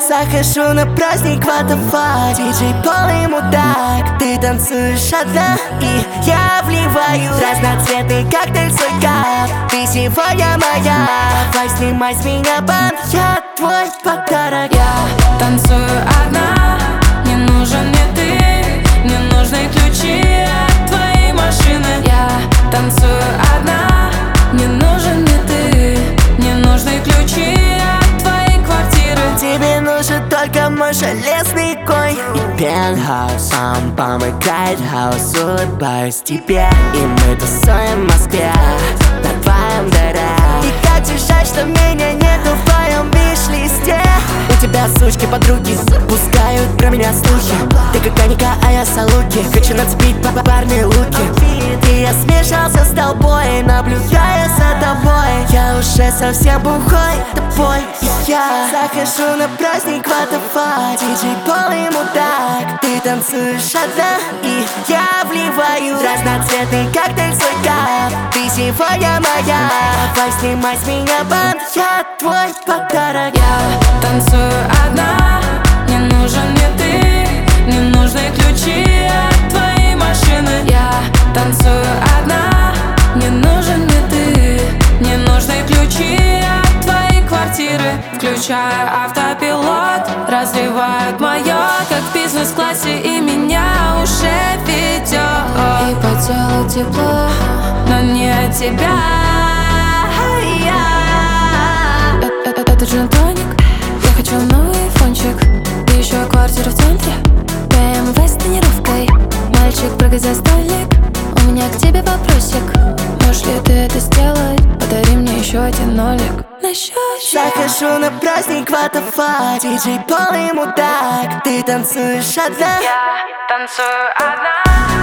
Захожу на праздник Ватафа, диджей полный мудак. Ты танцуешь одна, и я вливаю разноцветный коктейль в свой кап. Ты сегодня моя, давай снимай с меня бант, я твой подарок. Я танцую одна, не нужен мне ты, не нужны ключи от твоей машины. Я танцую одна, не нужен мне ты, не нужны ключи от твоей квартиры. Тебе нужен только мой железный конь и пентхаус. Сам помогает хаос, улыбаюсь тебе, и мы тусуем в Москве на твоем дыре. И как же жаль, что меня нету в твоем виш-листе. У тебя сучки подруги пускают про меня слухи. Ты как Аника, а я Салуки. Хочу нацепить парные луки. И я смешался с толпой, наблюдая за тобой. Я уже совсем бухой, тобой и я. Захожу на праздник Ватафа, диджей полный мудак. Ты танцуешь одна, и я вливаю разноцветный коктейль в свой кап. Ты сегодня моя, давай снимай с меня бант, я твой подарок. Я танцую одна, не нужен мне ты, не нужны ключи от твоей машины. Я танцую одна, не нужен мне ты, не нужны ключи от твоей квартиры. Включаю автопилот, развивают моё, как в бизнес-классе, и меня уже ведет. И по телу тепло, но не от тебя. Это джин-тоник, я хочу новый айфончик. И еще квартира в центре, BMW с тонировкой. Мальчик, прыгай за столик, у меня к тебе вопросик. Можешь ли ты это сделать? Подари мне еще один нолик на счетчик. Захожу на праздник Ватафа, диджей полный мудак. Ты танцуешь одна, Я танцую одна.